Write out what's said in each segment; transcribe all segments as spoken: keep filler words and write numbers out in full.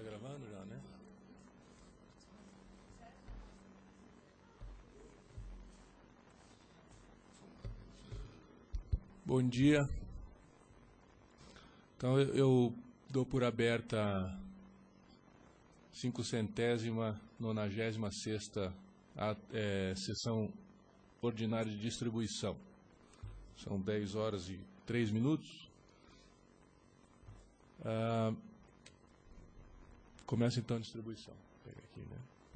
Tá gravando já, né? Bom dia. Então eu, eu dou por aberta a cinquecentésima, nonagésima sexta a, é, sessão ordinária de distribuição. São dez horas e três minutos. Ah, começa então a distribuição. Pega aqui, né?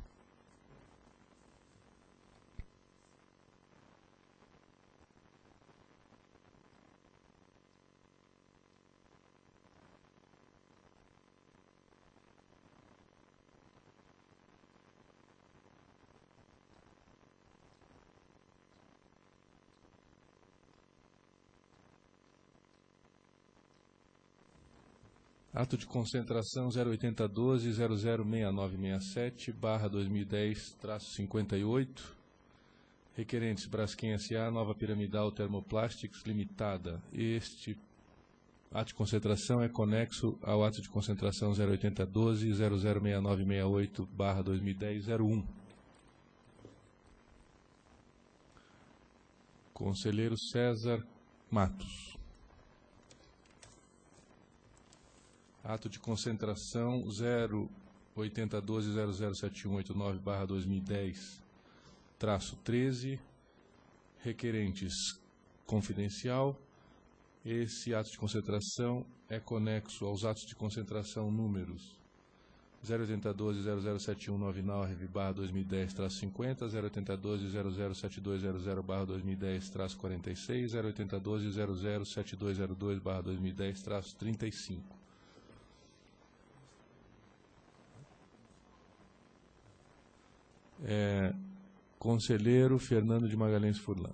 Ato de concentração zero oitenta doze zero zero seis nove seis sete barra dois mil e dez traço cinquenta e oito. Requerentes Braskem S A, Nova Piramidal Thermoplastics Limitada. Este ato de concentração é conexo ao ato de concentração zero oitenta doze zero zero seis nove seis oito barra dois mil e dez zero um. Conselheiro César Matos. Ato de concentração zero oitenta doze zero zero sete um oito nove barra dois mil e dez traço treze. Requerentes confidencial. Esse ato de concentração é conexo aos atos de concentração números zero oitenta doze zero zero sete um nove nove barra dois mil e dez traço cinquenta, zero oitenta doze zero zero sete dois zero zero barra dois mil e dez traço quarenta e seis, zero oitenta doze zero zero sete dois zero dois barra dois mil e dez traço trinta e cinco. É, Conselheiro Fernando de Magalhães Furlan.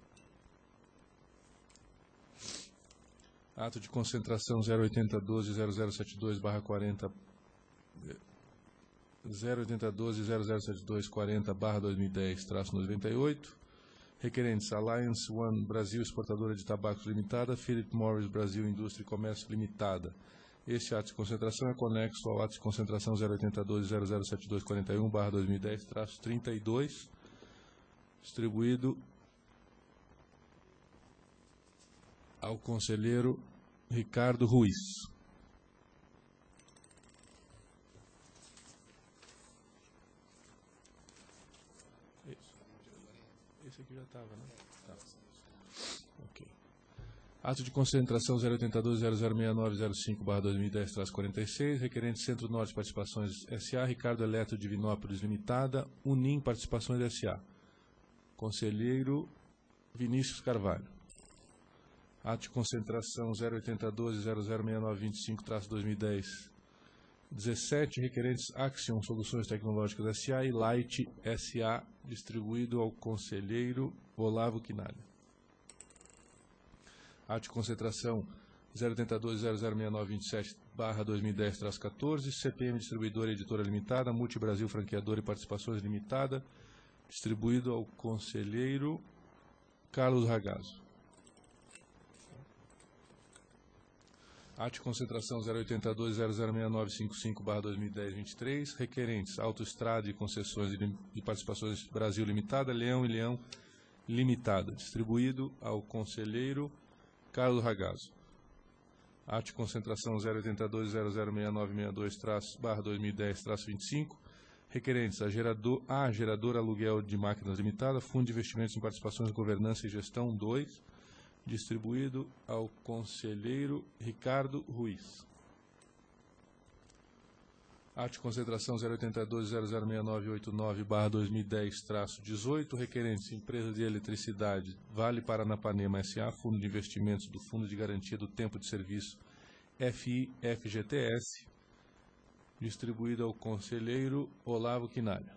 Ato de concentração zero oitenta doze zero zero sete dois barra quarenta zero oitenta doze zero zero sete dois quarenta barra dois mil e dez traço noventa e oito. Requerentes Alliance One Brasil Exportadora de Tabacos Limitada, Philip Morris Brasil Indústria e Comércio Limitada. Este ato de concentração é conexo ao ato de concentração zero oitenta doze zero zero sete dois quarenta e um barra dois mil e dez traço trinta e dois, distribuído ao conselheiro Ricardo Ruiz. Esse aqui já estava, né? Tá. Ok. Ato de concentração zero oitenta doze zero zero seis nove zero cinco barra dois mil e dez traço quarenta e seis, requerente Centro-Norte Participações S A, Ricardo Eletro Divinópolis Limitada, Unim Participações S A. Conselheiro Vinícius Carvalho. Ato de concentração zero oitenta doze zero zero seis nove dois cinco traço dois mil e dez dezessete, requerentes Axion Soluções Tecnológicas S A e Light S A, distribuído ao conselheiro Olavo Quinalha. Ato de concentração zero oitenta doze zero zero seis nove dois sete barra dois mil e dez traço quatorze, C P M Distribuidora e Editora Limitada, Multibrasil Franqueadora e Participações Limitada, distribuído ao conselheiro Carlos Ragazzo. Ato de concentração zero oitenta doze zero zero seis nove cinco cinco barra dois mil e dez vinte e três, requerentes Autoestrada e Concessões de Participações Brasil Limitada, Leão e Leão Limitada, distribuído ao conselheiro Carlos Ragazzo. Ato de concentração zero oitenta doze zero zero seis nove seis dois barra dois mil e dez traço vinte e cinco, requerentes a gerador, a geradora Aluguel de Máquinas Limitada, Fundo de Investimentos em Participações, Governança e Gestão dois, distribuído ao conselheiro Ricardo Ruiz. Ato de concentração zero oitenta doze zero zero seis nove oito nove barra dois mil e dez traço dezoito, requerentes Empresa de Eletricidade Vale Paranapanema S A, Fundo de Investimentos do Fundo de Garantia do Tempo de Serviço F I F G T S, distribuído ao conselheiro Olavo Quinalha.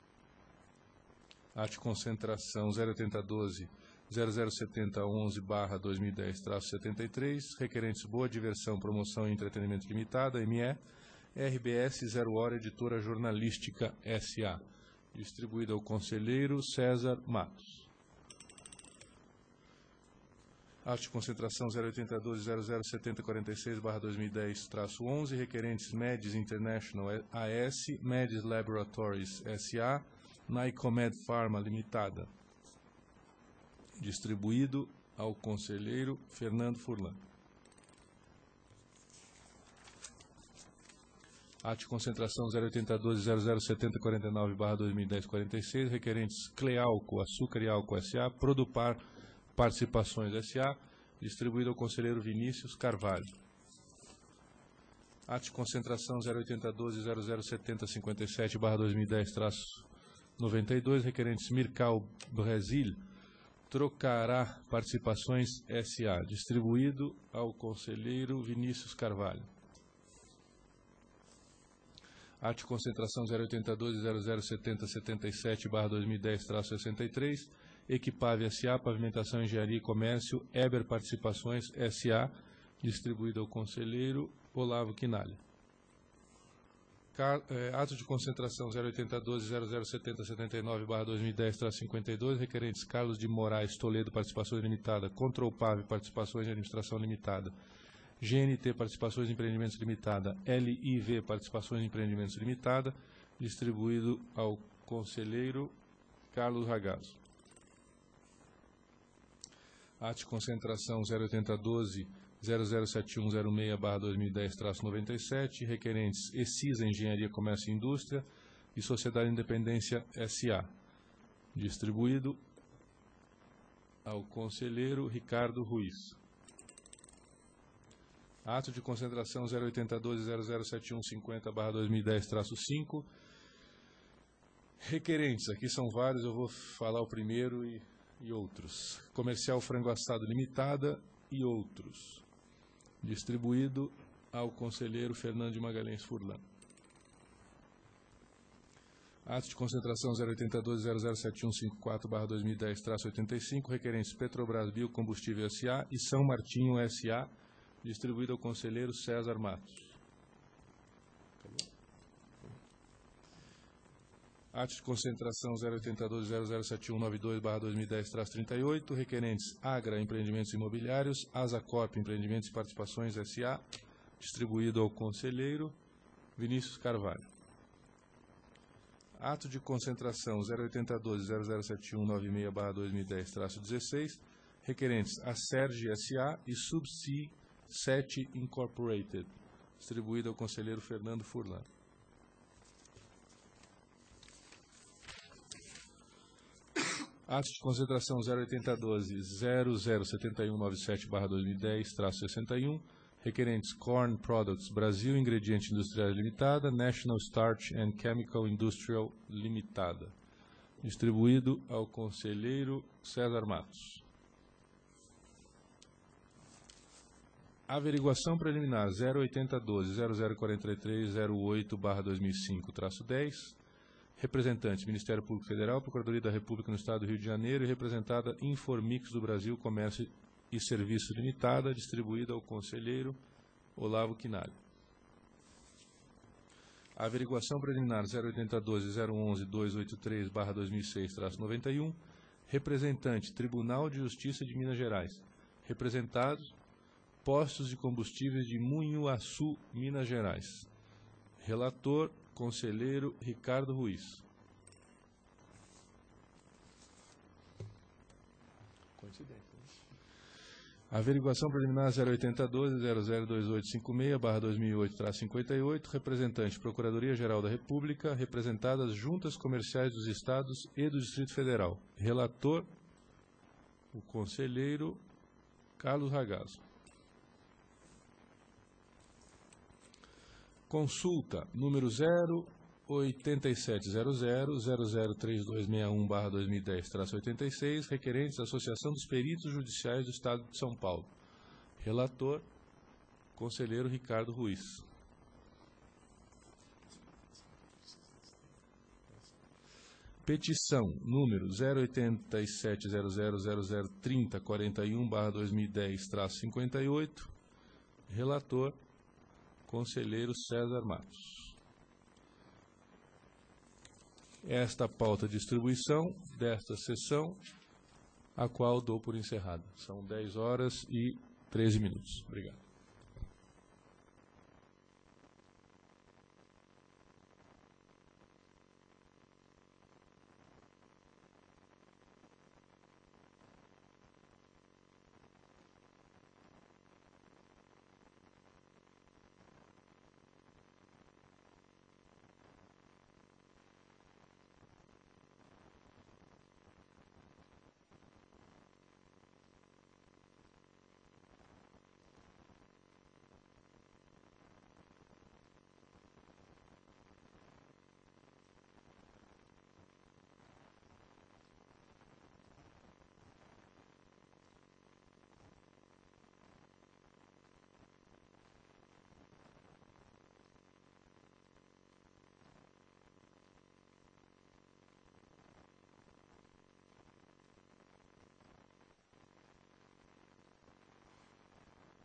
Ato de concentração zero oitenta doze zero zero setenta onze barra dois mil e dez traço setenta e três, requerentes Boa Diversão, Promoção e Entretenimento Limitada, M E, R B S Zero Hora Editora Jornalística S A, distribuído ao conselheiro César Matos. Ato de concentração zero oitenta e dois, zero zero setenta, quarenta e seis barra dois mil e dez traço onze, requerentes Medis International A S, Medis Laboratories S A, Nycomed Pharma Limitada. Distribuído ao conselheiro Fernando Furlan. Ato de concentração zero oitenta e dois, zero zero setenta, quarenta e nove barra dois mil e dez, quarenta e seis, requerentes Clealco, Açúcar e Álcool S A, Produpar Participações S A, distribuído ao conselheiro Vinícius Carvalho. Ato de concentração zero oitenta e dois, zero zero setenta, cinquenta e sete barra dois mil e dez traço noventa e dois, requerentes Mircal Brasil, Trocará Participações S A, distribuído ao conselheiro Vinícius Carvalho. Ato de concentração zero oitenta e dois, zero zero setenta, setenta e sete barra dois mil e dez traço sessenta e três, Equipave S A, Pavimentação, Engenharia e Comércio, Eber Participações S A, distribuído ao conselheiro Olavo Quinalha. Car, eh, ato de concentração zero oitenta e dois, zero zero setenta, setenta e nove barra dois mil e dez traço cinquenta e dois, requerentes Carlos de Moraes Toledo Participações Limitada, Controlpave Participações de Administração Limitada, G N T Participações de Empreendimentos Limitada, L I V Participações de Empreendimentos Limitada, distribuído ao conselheiro Carlos Ragazzo. Ato de concentração zero oitenta e dois, zero zero sete um zero seis barra dois mil e dez traço noventa e sete, requerentes ECISA Engenharia, Comércio e Indústria e Sociedade Independência S A, distribuído ao conselheiro Ricardo Ruiz. Ato de concentração zero oitenta e dois, zero zero sete um cinquenta barra dois mil e dez traço cinco. Requerentes, aqui são vários, eu vou falar o primeiro e, e outros. Comercial Frango Assado Limitada e outros. Distribuído ao conselheiro Fernando de Magalhães Furlan. Ato de concentração zero oitenta e dois, zero zero sete um cinco quatro barra dois mil e dez traço oitenta e cinco, requerentes Petrobras Biocombustível S A e São Martinho S A, distribuído ao conselheiro César Matos. Ato de concentração zero oitenta e dois, zero zero sete um nove dois barra dois mil e dez traço trinta e oito, requerentes Agra Empreendimentos Imobiliários, Asacorp Empreendimentos e Participações S A, distribuído ao conselheiro Vinícius Carvalho. Ato de concentração zero oitenta e dois, zero zero sete um nove seis barra dois mil e dez traço dezesseis, requerentes Acerge S A e Subsea sete Incorporated, distribuído ao conselheiro Fernando Furlan. Ato de concentração zero oitenta e dois, zero zero sete um nove sete barra dois mil e dez traço sessenta e um, requerentes Corn Products Brasil Ingredientes Industriais Limitada, National Starch and Chemical Industrial Limitada, distribuído ao conselheiro César Matos. Averiguação preliminar zero oitenta e dois, zero zero quarenta e três, zero oito barra dois mil e cinco traço dez, representante Ministério Público Federal, Procuradoria da República no Estado do Rio de Janeiro e representada Informix do Brasil Comércio e Serviços Limitada, distribuída ao conselheiro Olavo Quinalha. Averiguação preliminar zero oitenta e dois, zero onze, duzentos e oitenta e três barra dois mil e seis traço noventa e um, representante Tribunal de Justiça de Minas Gerais, representados Postos de Combustíveis de Munhuaçu, Minas Gerais. Relator, conselheiro Ricardo Ruiz. Coincidência, né? Averiguação preliminar zero oitenta e dois, zero zero dois oito cinco seis barra dois mil e oito traço cinquenta e oito, representante Procuradoria-Geral da República, representadas Juntas Comerciais dos Estados e do Distrito Federal. Relator, o conselheiro Carlos Ragazzo. Consulta número zero oito sete zero zero, zero zero três dois seis um barra dois mil e dez traço oitenta e seis, requerentes Associação dos Peritos Judiciais do Estado de São Paulo. Relator, conselheiro Ricardo Ruiz. Petição número zero oito sete zero zero, zero zero três zero quatro um barra dois mil e dez traço cinquenta e oito. Relator, conselheiro César Matos. Esta pauta de distribuição desta sessão a qual dou por encerrada. São dez horas e treze minutos. Obrigado.